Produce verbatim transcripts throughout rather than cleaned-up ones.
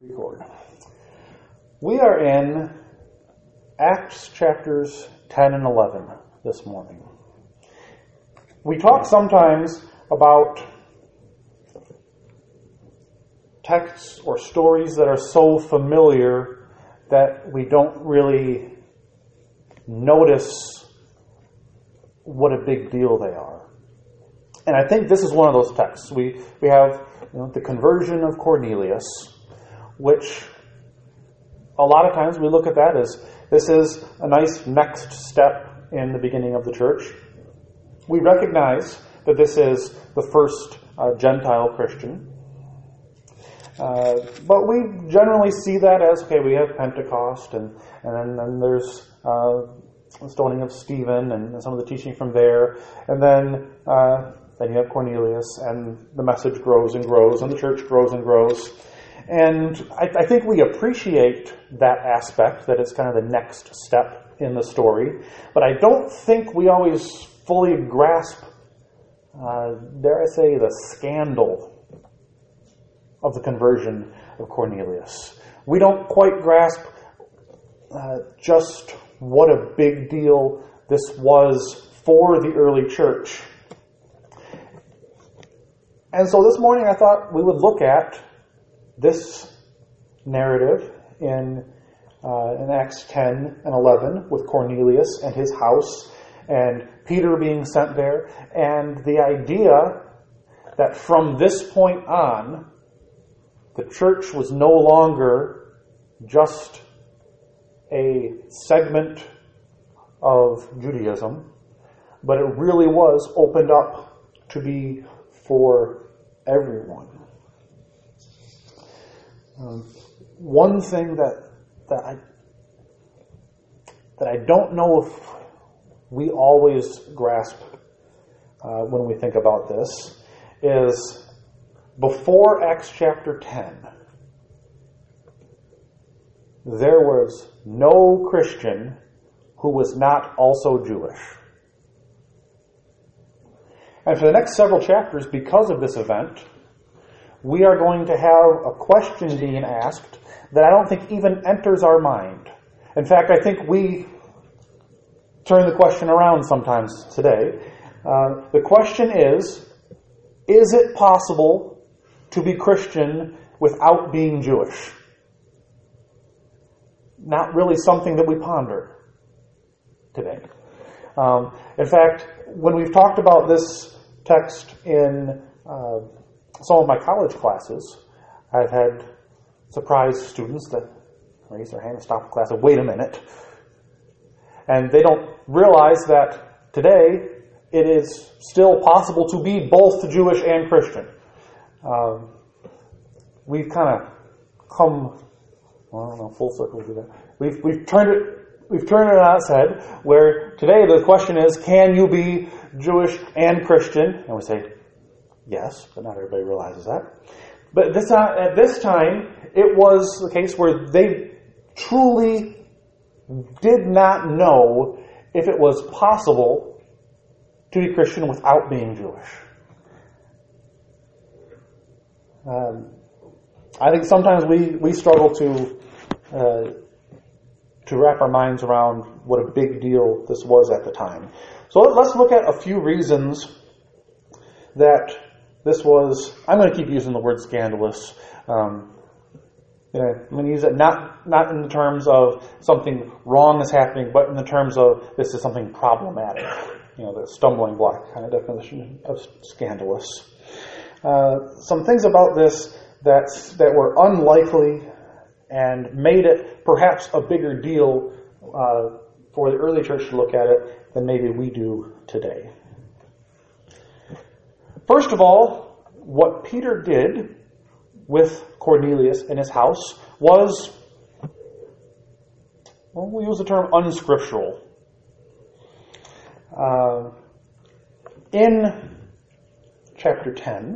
Record. We are in Acts chapters ten and eleven this morning. We talk sometimes about texts or stories that are so familiar that we don't really notice what a big deal they are. And I think this is one of those texts. We we have you know, the conversion of Cornelius, which a lot of times we look at that as this is a nice next step in the beginning of the church. We recognize that this is the first uh, Gentile Christian. Uh, but we generally see that as, okay, we have Pentecost, and, and then and there's uh, the stoning of Stephen and some of the teaching from there. And then, uh, then you have Cornelius, and the message grows and grows, and the church grows and grows. And I, I think we appreciate that aspect, that it's kind of the next step in the story. But I don't think we always fully grasp, uh, dare I say, the scandal of the conversion of Cornelius. We don't quite grasp uh, just what a big deal this was for the early church. And so this morning I thought we would look at this narrative in uh, in Acts ten and eleven with Cornelius and his house and Peter being sent there, and the idea that from this point on the church was no longer just a segment of Judaism, but it really was opened up to be for everyone. Um, one thing that that I that I don't know if we always grasp uh, when we think about this is before Acts chapter ten, there was no Christian who was not also Jewish. And for the next several chapters, because of this event, we are going to have a question being asked that I don't think even enters our mind. In fact, I think we turn the question around sometimes today. Uh, the question is, is it possible to be Christian without being Jewish? Not really something that we ponder today. Um, in fact, when we've talked about this text in uh, some of my college classes, I've had surprised students that raise their hand and stop the class and wait a minute. And they don't realize that today it is still possible to be both Jewish and Christian. Um, we've kind of come, well, I don't know, full circle to that. We've we've turned it we've turned it on its head, where today the question is, can you be Jewish and Christian? And we say, yes, but not everybody realizes that. But this, uh, at this time, it was the case where they truly did not know if it was possible to be Christian without being Jewish. Um, I think sometimes we, we struggle to uh, to wrap our minds around what a big deal this was at the time. So let's look at a few reasons that this was, I'm going to keep using the word scandalous. Um, you know, I'm going to use it not, not in the terms of something wrong is happening, but in the terms of this is something problematic. You know, the stumbling block kind of definition of scandalous. Uh, some things about this that, that were unlikely and made it perhaps a bigger deal uh, for the early church to look at it than maybe we do today. First of all, what Peter did with Cornelius in his house was, well, we'll use the term unscriptural. Uh, in chapter ten,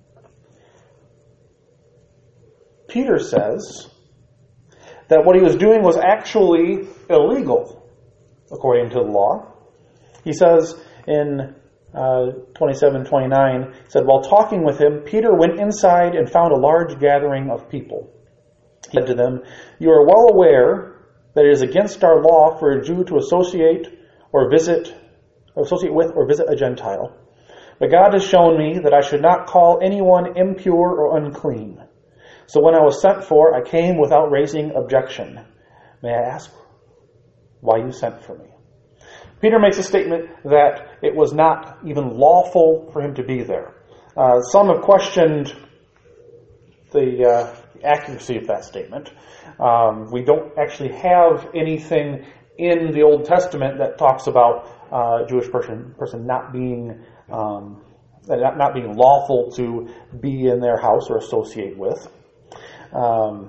Peter says that what he was doing was actually illegal, according to the law. He says in uh, twenty-seven twenty-nine, said, while talking with him, Peter went inside and found a large gathering of people. He said to them, "You are well aware that it is against our law for a Jew to associate or visit, or associate with or visit a Gentile. But God has shown me that I should not call anyone impure or unclean. So when I was sent for, I came without raising objection. May I ask why you sent for me?" Peter makes a statement that it was not even lawful for him to be there. Uh, some have questioned the uh, accuracy of that statement. Um, we don't actually have anything in the Old Testament that talks about uh, a Jewish person person not being um, not, not being lawful to be in their house or associate with. Um,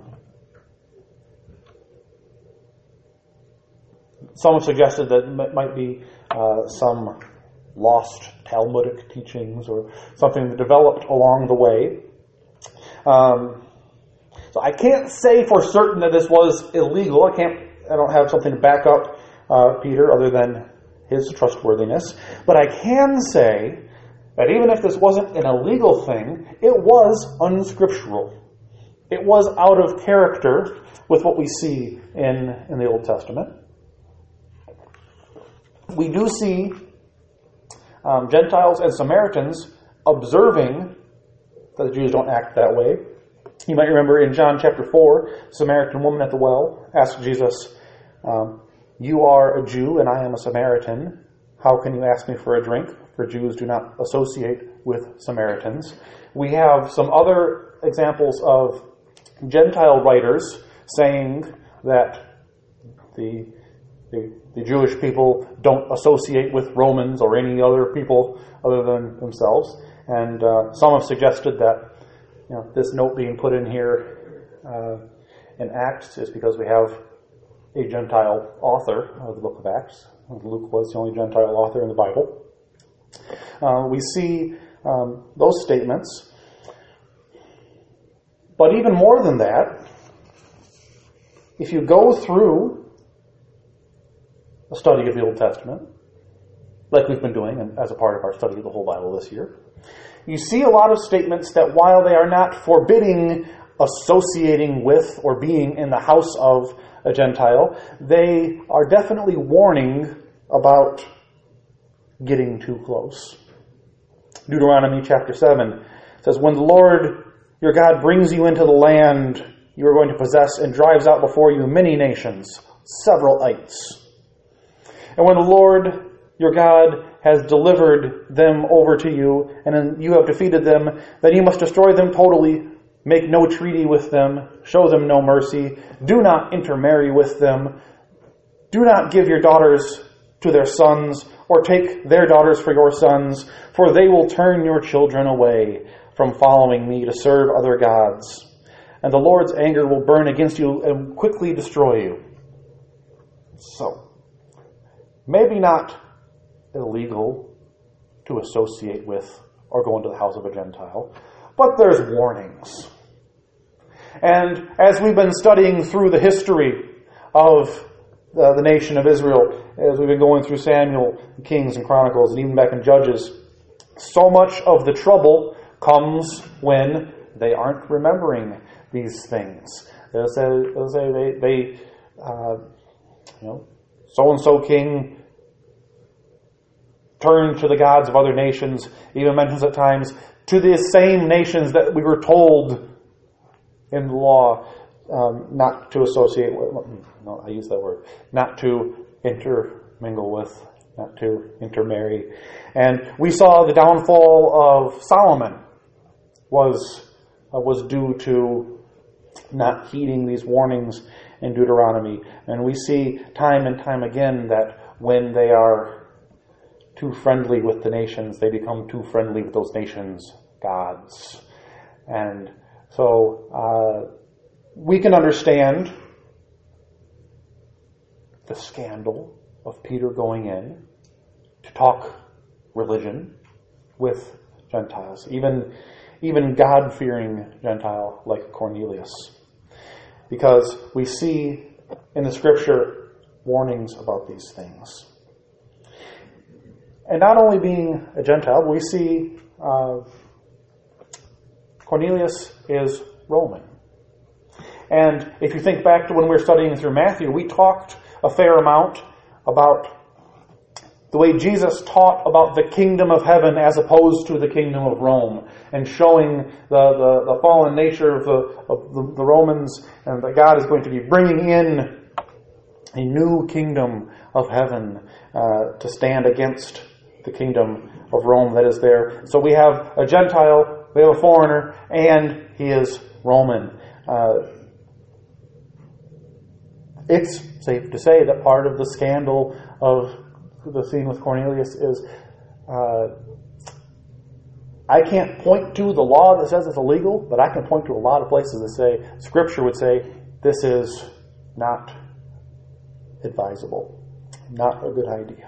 some have suggested that it might be uh, some lost Talmudic teachings or something that developed along the way. Um, so I can't say for certain that this was illegal. I can't. I don't have something to back up uh, Peter other than his trustworthiness. But I can say that even if this wasn't an illegal thing, it was unscriptural. It was out of character with what we see in, in the Old Testament. We do see um, Gentiles and Samaritans observing that the Jews don't act that way. You might remember in John chapter four, the Samaritan woman at the well asked Jesus, um, "You are a Jew and I am a Samaritan. How can you ask me for a drink? For Jews do not associate with Samaritans." We have some other examples of Gentile writers saying that the, the, the Jewish people don't associate with Romans or any other people other than themselves. And uh, some have suggested that you know, this note being put in here uh, in Acts is because we have a Gentile author of the book of Acts. Luke was the only Gentile author in the Bible. Uh, we see um, those statements. But even more than that, if you go through a study of the Old Testament, like we've been doing as a part of our study of the whole Bible this year, you see a lot of statements that while they are not forbidding associating with or being in the house of a Gentile, they are definitely warning about getting too close. Deuteronomy chapter seven says, "When the Lord your God brings you into the land you are going to possess and drives out before you many nations, several ites. And when the Lord your God has delivered them over to you, and then you have defeated them, then you must destroy them totally, make no treaty with them, show them no mercy, do not intermarry with them, do not give your daughters to their sons, or take their daughters for your sons, for they will turn your children away from following me to serve other gods. And the Lord's anger will burn against you and quickly destroy you." So, maybe not illegal to associate with or go into the house of a Gentile, but there's warnings. And as we've been studying through the history of uh, the nation of Israel, as we've been going through Samuel, Kings, and Chronicles, and even back in Judges, so much of the trouble comes when they aren't remembering these things. They'll say, they'll say they, they uh, you know, so-and-so king turned to the gods of other nations, even mentions at times, to the same nations that we were told in the law um, not to associate with. No, I use that word. Not to intermingle with, not to intermarry. And we saw the downfall of Solomon was uh, was due to not heeding these warnings in Deuteronomy. And we see time and time again that when they are too friendly with the nations, they become too friendly with those nations' gods. And so uh, we can understand the scandal of Peter going in to talk religion with Gentiles, even, even God-fearing Gentile like Cornelius. Because we see in the Scripture warnings about these things. And not only being a Gentile, we see uh, Cornelius is Roman. And if you think back to when we were studying through Matthew, we talked a fair amount about the way Jesus taught about the kingdom of heaven as opposed to the kingdom of Rome, and showing the, the, the fallen nature of, the, of the, the Romans, and that God is going to be bringing in a new kingdom of heaven uh, to stand against the kingdom of Rome that is there. So we have a Gentile, we have a foreigner, and he is Roman. Uh, it's safe to say that part of the scandal of the scene with Cornelius is uh, I can't point to the law that says it's illegal, but I can point to a lot of places that say, Scripture would say, this is not advisable, not a good idea.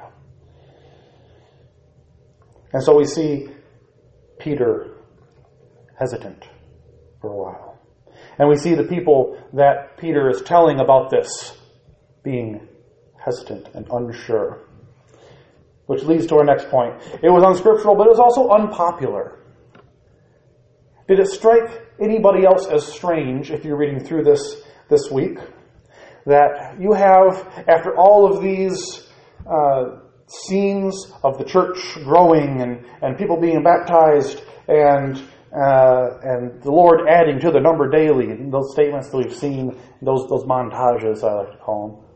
And so we see Peter hesitant for a while. And we see the people that Peter is telling about this being hesitant and unsure. Which leads to our next point. It was unscriptural, but it was also unpopular. Did it strike anybody else as strange, if you're reading through this this week, that you have, after all of these uh, scenes of the church growing and, and people being baptized and uh, and the Lord adding to the number daily, and those statements that we've seen, those those montages, I like to call them,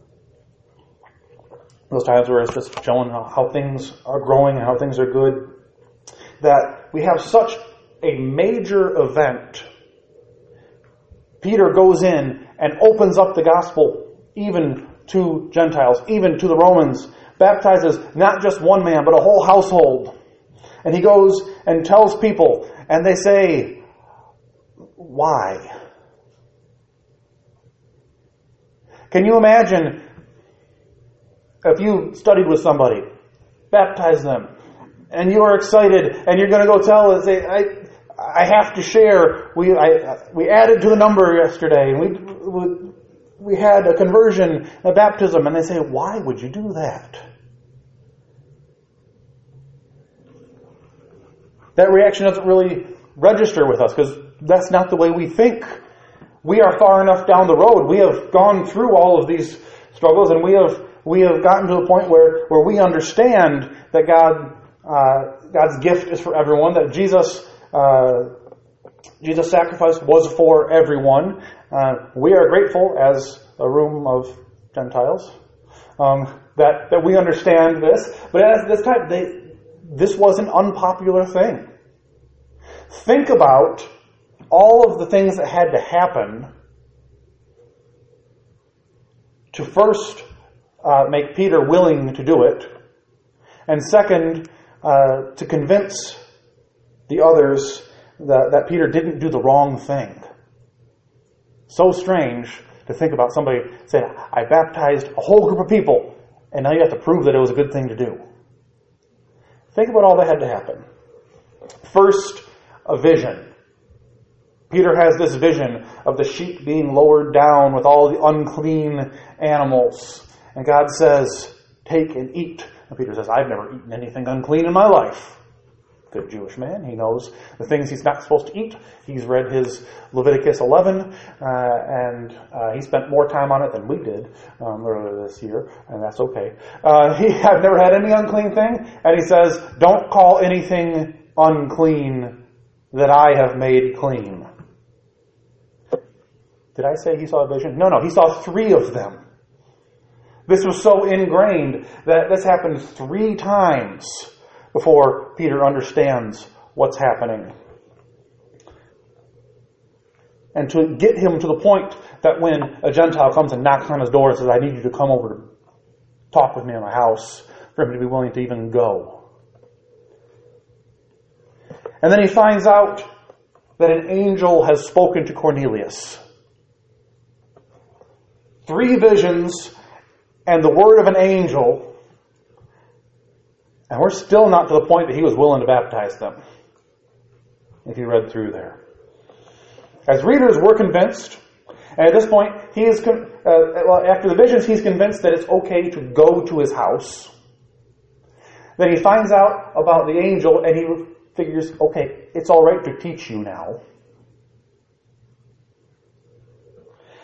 those times where it's just showing how, how things are growing and how things are good, that we have such a major event. Peter goes in and opens up the gospel even to Gentiles, even to the Romans, baptizes not just one man, but a whole household. And he goes and tells people, and they say, why? Can you imagine if you studied with somebody, baptized them, and you are excited, and you're going to go tell and say, I I have to share, we I, we added to the number yesterday, and we, we we had a conversion, a baptism, and they say, why would you do that? That reaction doesn't really register with us, because that's not the way we think. We are far enough down the road. We have gone through all of these struggles, and we have We have gotten to the point where, where we understand that God uh, God's gift is for everyone, that Jesus uh, Jesus' sacrifice was for everyone. Uh, we are grateful as a room of Gentiles um, that, that we understand this. But at this time, they, this was an unpopular thing. Think about all of the things that had to happen to first Uh, make Peter willing to do it, and second, uh, to convince the others that, that Peter didn't do the wrong thing. So strange to think about somebody saying, I baptized a whole group of people, and now you have to prove that it was a good thing to do. Think about all that had to happen. First, a vision. Peter has this vision of the sheep being lowered down with all the unclean animals. And God says, take and eat. And Peter says, I've never eaten anything unclean in my life. Good Jewish man. He knows the things he's not supposed to eat. He's read his Leviticus eleven, uh, and uh, he spent more time on it than we did um, earlier this year, and that's okay. Uh, he, I've never had any unclean thing. And he says, don't call anything unclean that I have made clean. Did I say he saw a vision? No, no, he saw three of them. This was so ingrained that this happened three times before Peter understands what's happening. And to get him to the point that when a Gentile comes and knocks on his door and says, I need you to come over to talk with me in my house, for him to be willing to even go. And then he finds out that an angel has spoken to Cornelius. Three visions and the word of an angel, and we're still not to the point that he was willing to baptize them, if you read through there. As readers, we're convinced, and at this point, he is con- uh, well, after the visions, he's convinced that it's okay to go to his house. Then he finds out about the angel, and he figures, okay, it's all right to teach you now.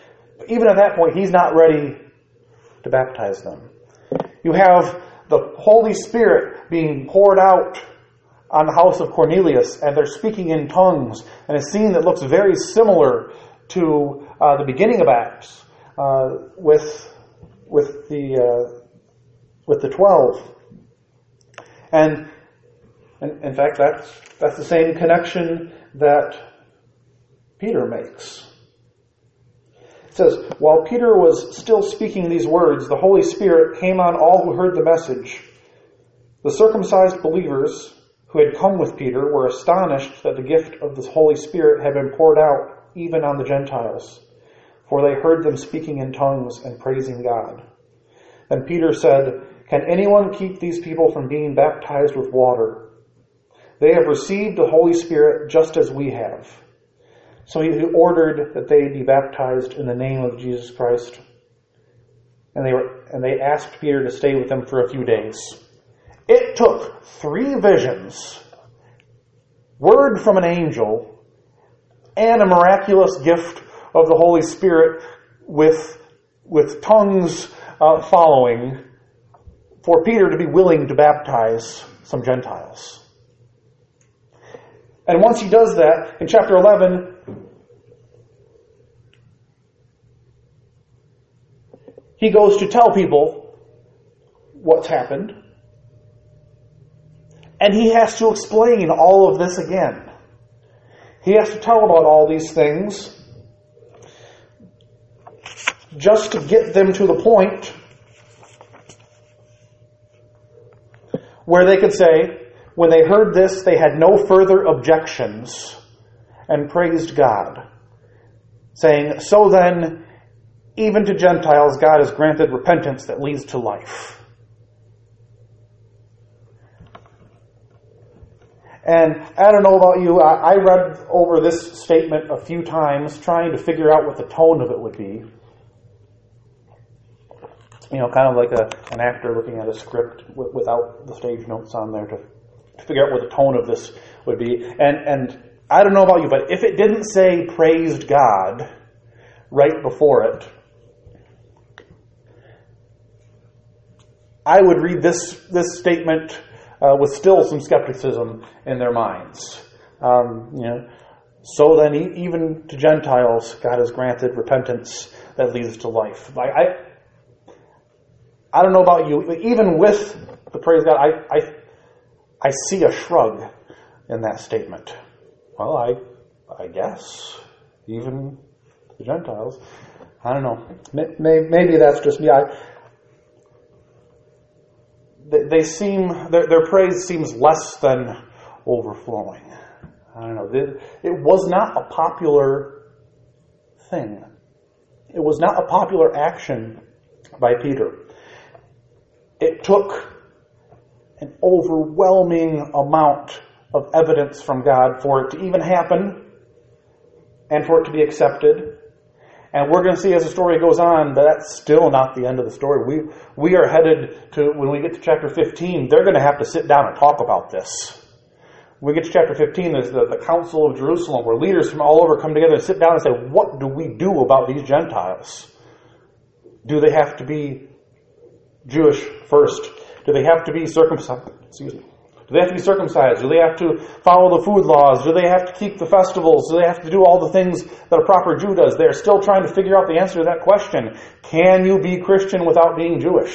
even at that point, he's not ready to baptize them. You have the Holy Spirit being poured out on the house of Cornelius, and they're speaking in tongues, and a scene that looks very similar to uh, the beginning of Acts uh, with with the uh, with the twelve, and, and in fact, that's that's the same connection that Peter makes. It says, while Peter was still speaking these words, the Holy Spirit came on all who heard the message. The circumcised believers who had come with Peter were astonished that the gift of the Holy Spirit had been poured out even on the Gentiles, for they heard them speaking in tongues and praising God. Then Peter said, "Can anyone keep these people from being baptized with water? They have received the Holy Spirit just as we have." So he ordered that they be baptized in the name of Jesus Christ. And they were, and they asked Peter to stay with them for a few days. It took three visions, word from an angel, and a miraculous gift of the Holy Spirit with, with tongues uh, following for Peter to be willing to baptize some Gentiles. And once he does that, in chapter eleven, he goes to tell people what's happened. And he has to explain all of this again. He has to tell about all these things just to get them to the point where they could say, when they heard this, they had no further objections and praised God, saying, "So then, even to Gentiles, God has granted repentance that leads to life." And I don't know about you, I, I read over this statement a few times, trying to figure out what the tone of it would be. You know, kind of like a, an actor looking at a script w- without the stage notes on there to, to figure out what the tone of this would be. And, and I don't know about you, but if it didn't say praised God right before it, I would read this, this statement Uh, with still some skepticism in their minds. Um, you know, so then, e- even to Gentiles, God has granted repentance that leads to life. Like, I, I don't know about you, but even with the praise God, I, I, I see a shrug in that statement. Well, I, I guess even the Gentiles. I don't know. Maybe, maybe that's just me. I. They seem, their, their praise seems less than overflowing. I don't know. It was not a popular thing. It was not a popular action by Peter. It took an overwhelming amount of evidence from God for it to even happen and for it to be accepted. And we're going to see as the story goes on that that's still not the end of the story. We we are headed to, when we get to chapter fifteen, they're going to have to sit down and talk about this. When we get to chapter fifteen, there's the, the Council of Jerusalem, where leaders from all over come together and sit down and say, what do we do about these Gentiles? Do they have to be Jewish first? Do they have to be circumcised? Excuse me. Do they have to be circumcised? Do they have to follow the food laws? Do they have to keep the festivals? Do they have to do all the things that a proper Jew does? They're still trying to figure out the answer to that question. Can you be Christian without being Jewish?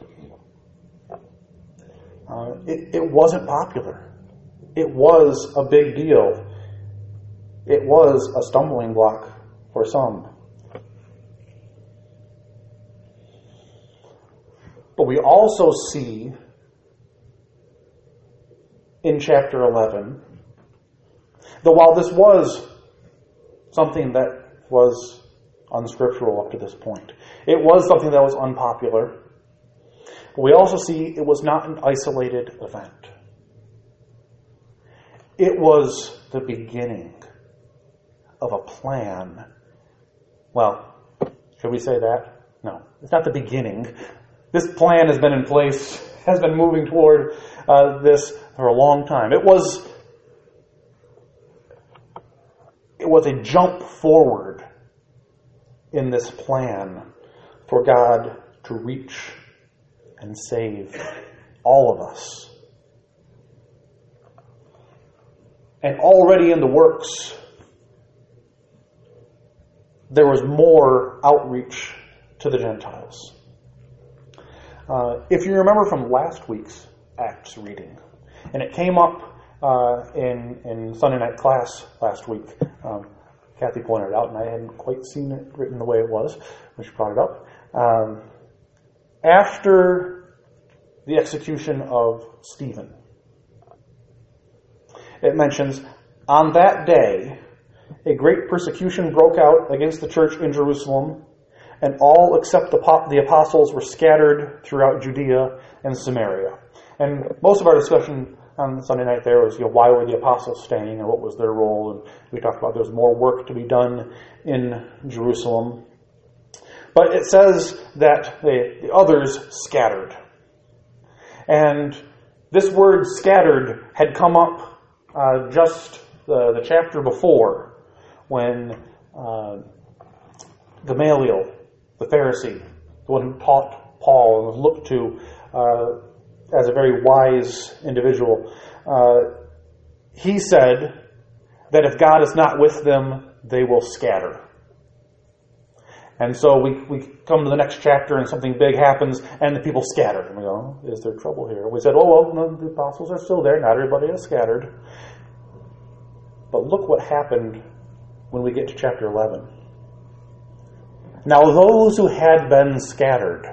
Uh, it, it wasn't popular. It was a big deal. It was a stumbling block for some. But we also see in chapter eleven, that while this was something that was unscriptural up to this point, it was something that was unpopular, but we also see it was not an isolated event. It was the beginning of a plan. Well, should we say that? No, it's not the beginning. This plan has been in place, has been moving toward uh, this for a long time. It was it was a jump forward in this plan for God to reach and save all of us. And already in the works, there was more outreach to the Gentiles. Uh, if you remember from last week's Acts reading, and it came up uh, in, in Sunday night class last week, um, Kathy pointed it out, and I hadn't quite seen it written the way it was when she brought it up. Um, after the execution of Stephen, it mentions, on that day, a great persecution broke out against the church in Jerusalem, and all except the, the apostles were scattered throughout Judea and Samaria. And most of our discussion on Sunday night there was, you know, why were the apostles staying and what was their role? And we talked about there's more work to be done in Jerusalem. But it says that the, the others scattered. And this word scattered had come up uh, just the, the chapter before when uh, Gamaliel, the Pharisee, the one who taught Paul and was looked to uh, as a very wise individual, uh, he said that if God is not with them, they will scatter. And so we, we come to the next chapter and something big happens and the people scatter. And we go, is there trouble here? We said, oh, well, no, the apostles are still there. Not everybody is scattered. But look what happened when we get to chapter eleven. Now those who had been scattered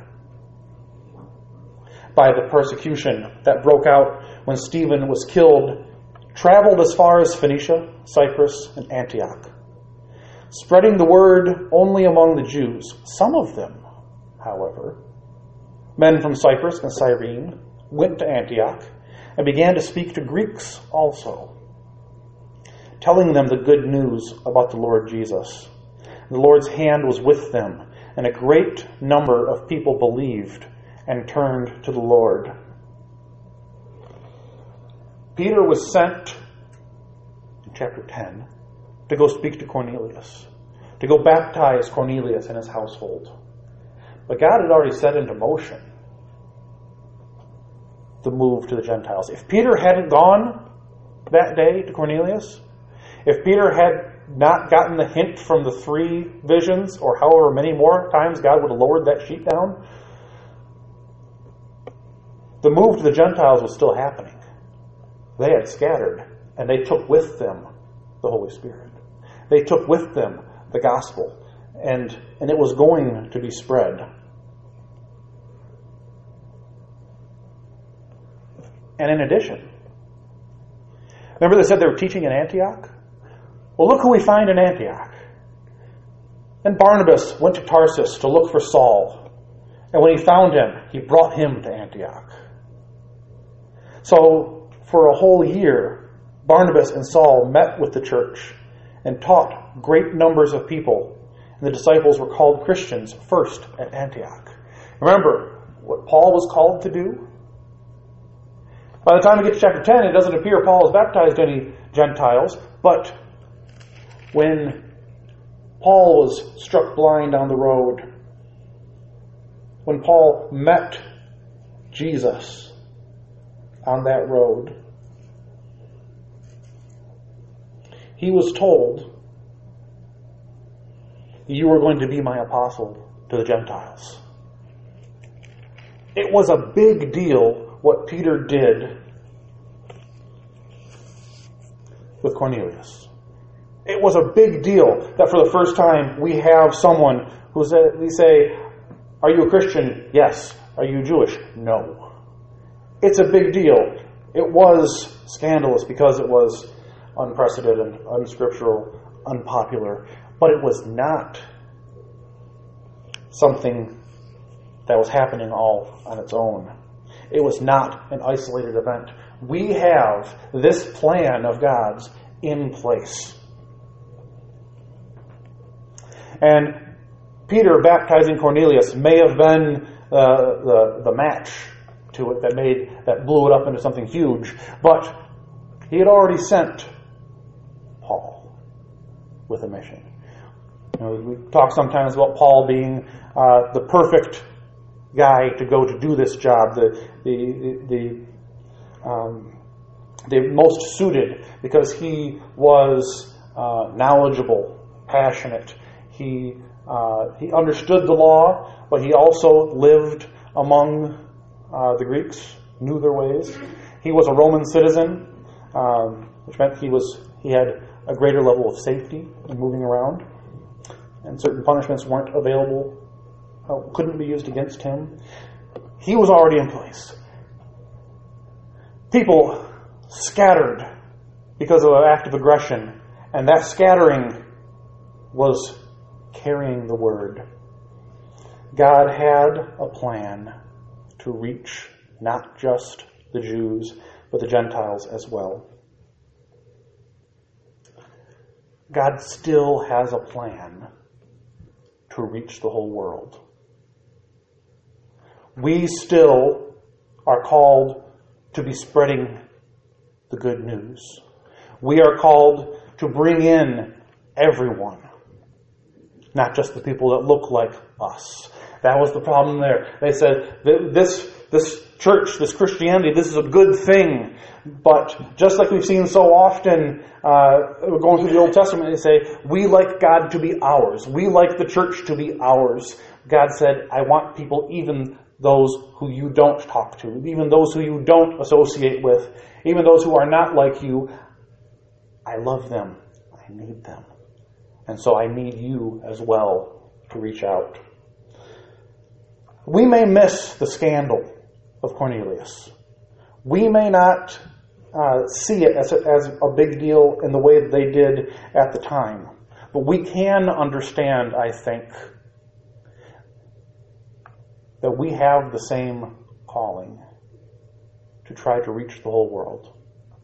by the persecution that broke out when Stephen was killed traveled as far as Phoenicia, Cyprus, and Antioch, spreading the word only among the Jews. Some of them, however, men from Cyprus and Cyrene, went to Antioch and began to speak to Greeks also, telling them the good news about the Lord Jesus. The Lord's hand was with them, and a great number of people believed and turned to the Lord. Peter was sent, in chapter ten, to go speak to Cornelius, to go baptize Cornelius and his household. But God had already set into motion the move to the Gentiles. If Peter hadn't gone that day to Cornelius, if Peter had not gotten the hint from the three visions, or however many more times God would have lowered that sheet down, the move to the Gentiles was still happening. They had scattered, and they took with them the Holy Spirit. They took with them the gospel, and, and it was going to be spread. And in addition, remember they said they were teaching in Antioch? Well, look who we find in Antioch. And Barnabas went to Tarsus to look for Saul. And when he found him, he brought him to Antioch. So, for a whole year, Barnabas and Saul met with the church and taught great numbers of people. And the disciples were called Christians first at Antioch. Remember what Paul was called to do? By the time we get to chapter ten, it doesn't appear Paul has baptized any Gentiles, but when Paul was struck blind on the road, when Paul met Jesus on that road, he was told, you are going to be my apostle to the Gentiles. It was a big deal what Peter did with Cornelius. It was a big deal that for the first time we have someone who said, we say, are you a Christian? Yes. Are you Jewish? No. It's a big deal. It was scandalous because it was unprecedented, unscriptural, unpopular, but it was not something that was happening all on its own. It was not an isolated event. We have this plan of God's in place. And Peter baptizing Cornelius may have been uh, the the match to it that made that blew it up into something huge, but he had already sent Paul with a mission. know, we talk sometimes about Paul being uh, the perfect guy to go to do this job, the the the, um, the most suited, because he was uh, knowledgeable, passionate. He uh, he understood the law, but he also lived among uh, the Greeks, knew their ways. He was a Roman citizen, um, which meant he was he had a greater level of safety in moving around, and certain punishments weren't available, uh, couldn't be used against him. He was already in place. People scattered because of an act of aggression, and that scattering was carrying the word. God had a plan to reach not just the Jews, but the Gentiles as well. God still has a plan to reach the whole world. We still are called to be spreading the good news. We are called to bring in everyone, not just the people that look like us. That was the problem there. They said, this, this church, this Christianity, this is a good thing. But just like we've seen so often, uh, going through the Old Testament, they say, we like God to be ours. We like the church to be ours. God said, I want people, even those who you don't talk to, even those who you don't associate with, even those who are not like you, I love them. I need them. And so I need you as well to reach out. We may miss the scandal of Cornelius. We may not uh, see it as a, as a big deal in the way that they did at the time. But we can understand, I think, that we have the same calling to try to reach the whole world.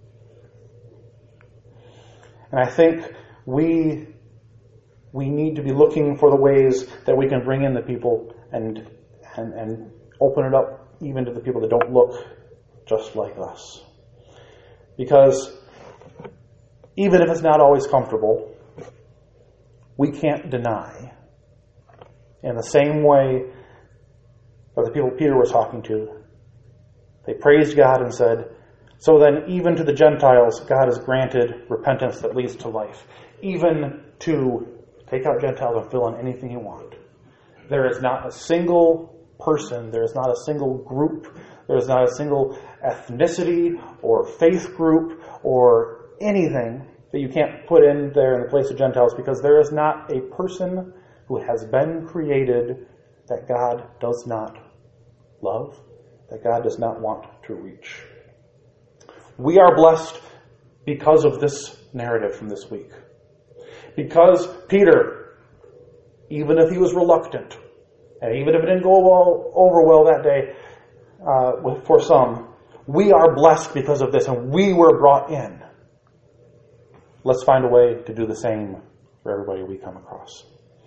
And I think we we need to be looking for the ways that we can bring in the people and and, and open it up even to the people that don't look just like us. Because even if it's not always comfortable, we can't deny, in the same way that the people Peter was talking to, they praised God and said, so then even to the Gentiles, God has granted repentance that leads to life. Even to take out Gentiles and fill in anything you want. There is not a single person, there is not a single group, there is not a single ethnicity or faith group or anything that you can't put in there in the place of Gentiles, because there is not a person who has been created that God does not love, that God does not want to reach. We are blessed because of this narrative from this week. Because Peter, even if he was reluctant, and even if it didn't go well, over well that day uh, for some, we are blessed because of this, and we were brought in. Let's find a way to do the same for everybody we come across.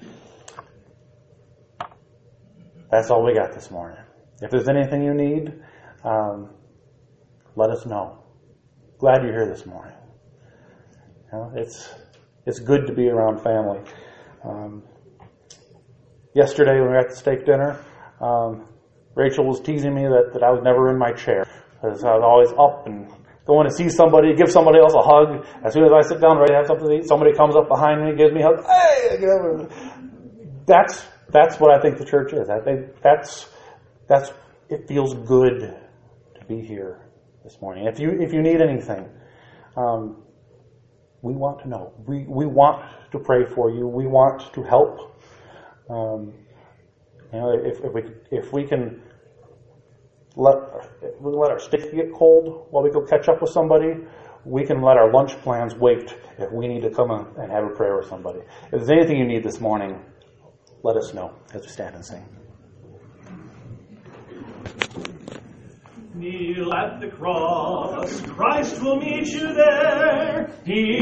That's all we got this morning. If there's anything you need, um, let us know. Glad you're here this morning. You know, it's it's good to be around family. Um, yesterday when we were at the steak dinner, um, Rachel was teasing me that, that I was never in my chair, because I was always up and going to see somebody, give somebody else a hug. As soon as I sit down ready to have something to eat, somebody comes up behind me, gives me a hug. Hey, you know, that's that's what I think the church is. I think that's that's it feels good to be here this morning. If you if you need anything, um, we want to know. We we want to pray for you. We want to help. Um, you know, if, if we if we can let if we let our stick get cold while we go catch up with somebody, we can let our lunch plans wait if we need to come and have a prayer with somebody. If there's anything you need this morning, let us know as we stand and sing. Kneel at the cross, Christ will meet you there. He